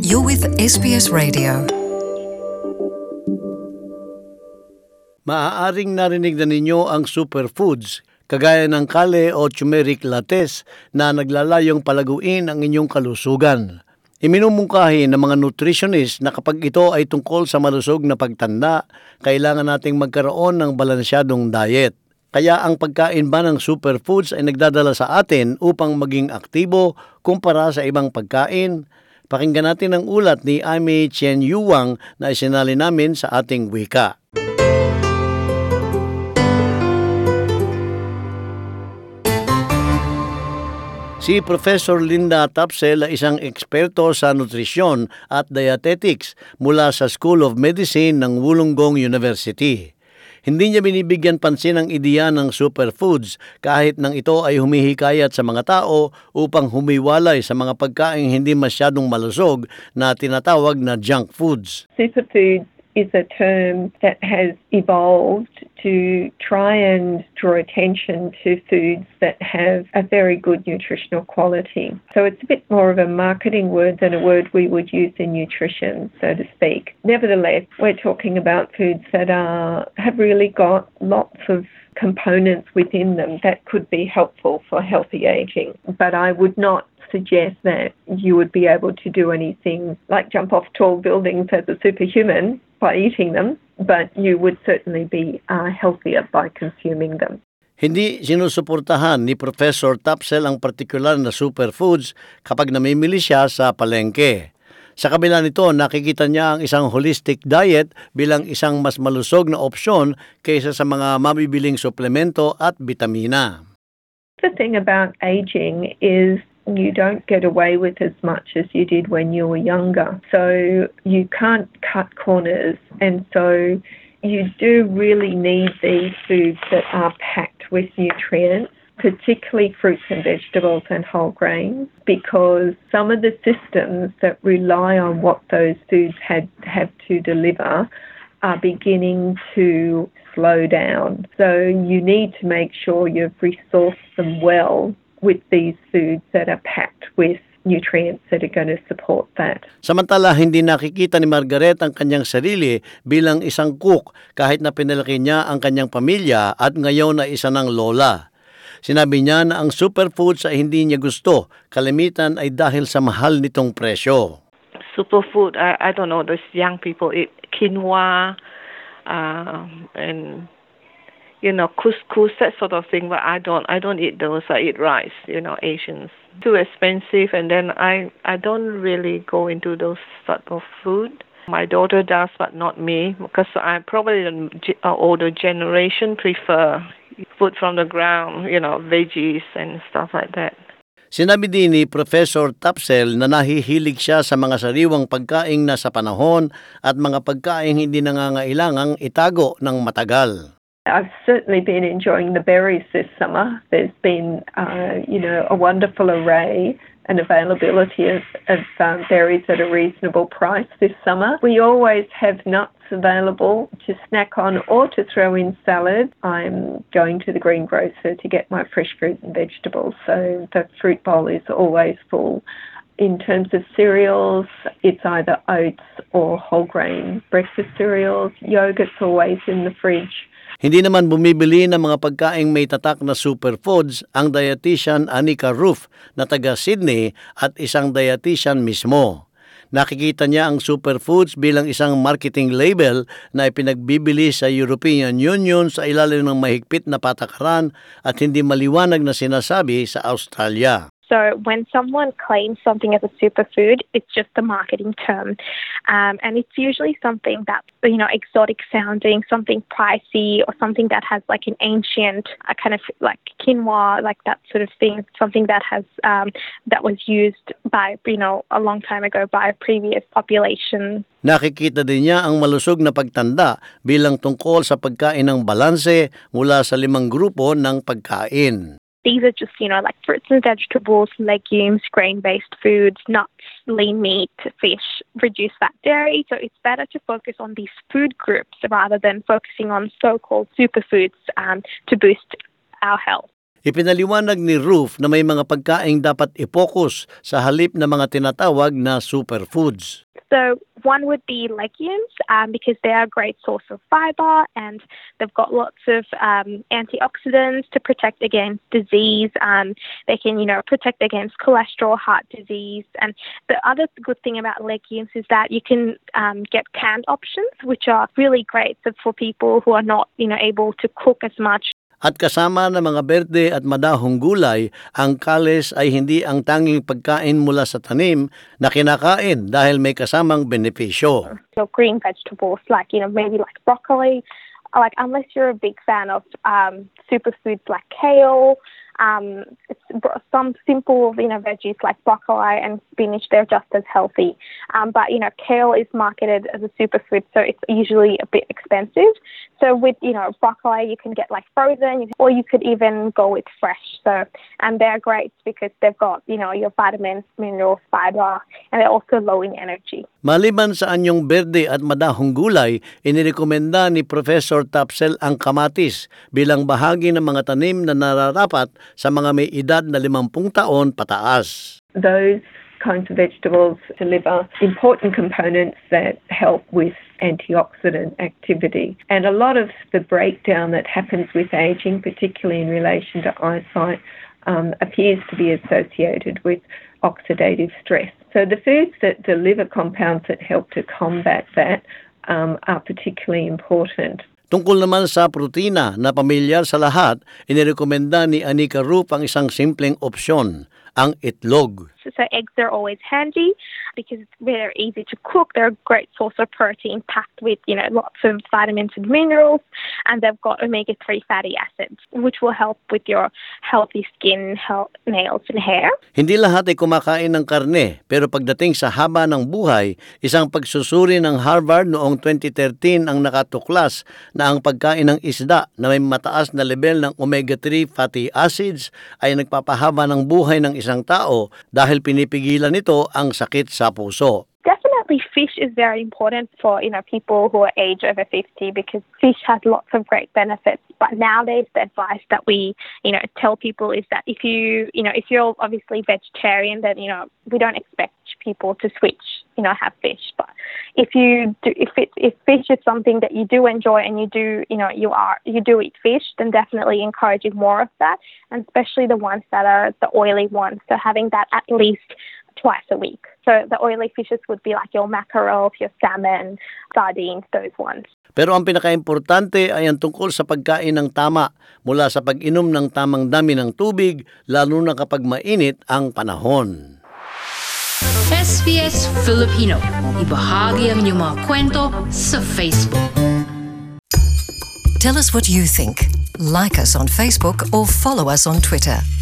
You're with SBS Radio. Maaaring narinig na ninyo ang superfoods, kagaya ng kale o turmeric lattes na naglalayong palaguin ang inyong kalusugan. Iminumungkahi ng mga nutritionist na kapag ito ay tungkol sa malusog na pagtanda, kailangan nating magkaroon ng balansyadong diet. Kaya ang pagkain ba ng superfoods ay nagdadala sa atin upang maging aktibo kumpara sa ibang pagkain? Pakinggan natin ang ulat ni Amy Chen Yuang na isinali namin sa ating wika. Si Professor Linda Tapsell ay isang eksperto sa nutrisyon at dietetics mula sa School of Medicine ng Wollongong University. Hindi niya binibigyan pansin ang ideya ng superfoods kahit nang ito ay humihikayat sa mga tao upang humiwalay sa mga pagkaing hindi masyadong malusog na tinatawag na junk foods. Superfoods is a term that has evolved to try and draw attention to foods that have a very good nutritional quality. So it's a bit more of a marketing word than a word we would use in nutrition, so to speak. Nevertheless, we're talking about foods that have really got lots of components within them that could be helpful for healthy aging. But I would not suggest that you would be able to do anything like jump off tall buildings as a superhuman by eating them, but you would certainly be healthier by consuming them. Hindi sinusuportahan ni Professor Tapsell ang partikular na superfoods kapag namimili siya sa palengke. Sa kabila nito, nakikita niya ang isang holistic diet bilang isang mas malusog na opsyon kaysa sa mga mabibiling suplemento at bitamina. The thing about aging is you don't get away with as much as you did when you were younger. So you can't cut corners, and so you do really need these foods that are packed with nutrients, particularly fruits and vegetables and whole grains, because some of the systems that rely on what those foods have to deliver are beginning to slow down. So you need to make sure you've resourced them well with these foods that are packed with nutrients that are going to support that. Samantala, hindi nakikita ni Margaret ang kanyang sarili bilang isang cook kahit na pinalaki niya ang kanyang pamilya at ngayon na isa ng lola. Sinabi niya na ang superfoods ay hindi niya gusto, kalimitan ay dahil sa mahal nitong presyo. Superfood, I don't know, those young people eat quinoa and couscous, that sort of thing, but I don't eat those. I eat rice, Asians. Too expensive, and then I don't really go into those sort of food. My daughter does, but not me, because I probably the older generation prefer food from the ground, veggies and stuff like that. Sinabi din ni Professor Tapsell na nahihilig siya sa mga sariwang pagkaing nasa panahon at mga pagkaing hindi nangangailangang itago ng matagal. I've certainly been enjoying the berries this summer. There's been, a wonderful array and availability of berries at a reasonable price this summer. We always have nuts available to snack on or to throw in salad. I'm going to the greengrocer to get my fresh fruit and vegetables, so the fruit bowl is always full. In terms of cereals, it's either oats or whole grain breakfast cereals. Yogurt's always in the fridge. Hindi naman bumibili ng mga pagkaing may tatak na superfoods ang dietitian Anika Roof na taga Sydney at isang dietitian mismo. Nakikita niya ang superfoods bilang isang marketing label na ipinagbibili sa European Union sa ilalim ng mahigpit na patakaran at hindi maliwanag na sinasabi sa Australia. So when someone claims something as a superfood, it's just a marketing term. And it's usually something that's, exotic sounding, something pricey, or something that has like an ancient kind of like quinoa, like that sort of thing, something that has that was used by, a long time ago by a previous population. Nakikita din niya ang malusog na pagtanda bilang tungkol sa pagkain ng balanse mula sa 5 grupo ng pagkain. These are just, like fruits and vegetables, legumes, grain-based foods, nuts, lean meat, fish, reduced fat dairy. So it's better to focus on these food groups rather than focusing on so-called superfoods to boost our health. Ipinaliwanag ni Ruth na may mga pagkaing dapat i-focus sa halip na mga tinatawag na superfoods. So one would be legumes because they are a great source of fiber and they've got lots of antioxidants to protect against disease. They can, protect against cholesterol, heart disease. And the other good thing about legumes is that you can get canned options, which are really great for people who are not, able to cook as much. At kasama ng mga berde at madahong gulay, ang kales ay hindi ang tanging pagkain mula sa tanim na kinakain dahil may kasamang benepisyo. So green vegetables maybe like broccoli, unless you're a big fan of superfoods like kale, it's some simple veggies like broccoli and spinach, they're just as healthy. But kale is marketed as a superfood, so it's usually a bit expensive. So with broccoli, you can get frozen, or you could even go with fresh. So and they're great because they've got your vitamins, minerals, fiber, and they're also low in energy. Maliban sa anyong berde at madahong gulay, inirekomenda ni Professor Tapsel ang kamatis bilang bahagi ng mga tanim na nararapat sa mga may edad na 50 taon pataas. Those kinds of vegetables deliver important components that help with antioxidant activity. And a lot of the breakdown that happens with aging, particularly in relation to eyesight, appears to be associated with oxidative stress. So the foods that deliver compounds that help to combat that are particularly important. Tungkol naman sa protina na pamilyar sa lahat, inirekomenda ni Anika Rup ang isang simpleng opsyon, ang itlog. So eggs are always handy because it's very easy to cook. They're a great source of protein packed with, lots of vitamins and minerals, and they've got omega-3 fatty acids, which will help with your healthy skin, nails, and hair. Hindi lahat ay kumakain ng karne, pero pagdating sa haba ng buhay, isang pagsusuri ng Harvard noong 2013 ang nakatuklas na ang pagkain ng isda na may mataas na level ng omega-3 fatty acids ay nagpapahaba ng buhay ng isang tao dahil pinipigilan nito ang sakit sa puso. Definitely fish is very important for, people who are age over 50 because fish has lots of great benefits. But nowadays the advice that we, tell people is that if you're obviously vegetarian, then, we don't expect people to switch, have fish. But if fish is something that you do enjoy and you do eat fish, then definitely encouraging more of that, and especially the ones that are the oily ones. So having that at least twice a week. So the oily fishes would be like your mackerel, your salmon, sardines, those ones. Pero ang pinakaimportante ay ang tungkol sa pagkain ng tama mula sa pag-inom ng tamang dami ng tubig, lalo na kapag mainit ang panahon. SBS Filipino. Ibahagi ang inyong mga kwento sa Facebook. Tell us what you think. Like us on Facebook or follow us on Twitter.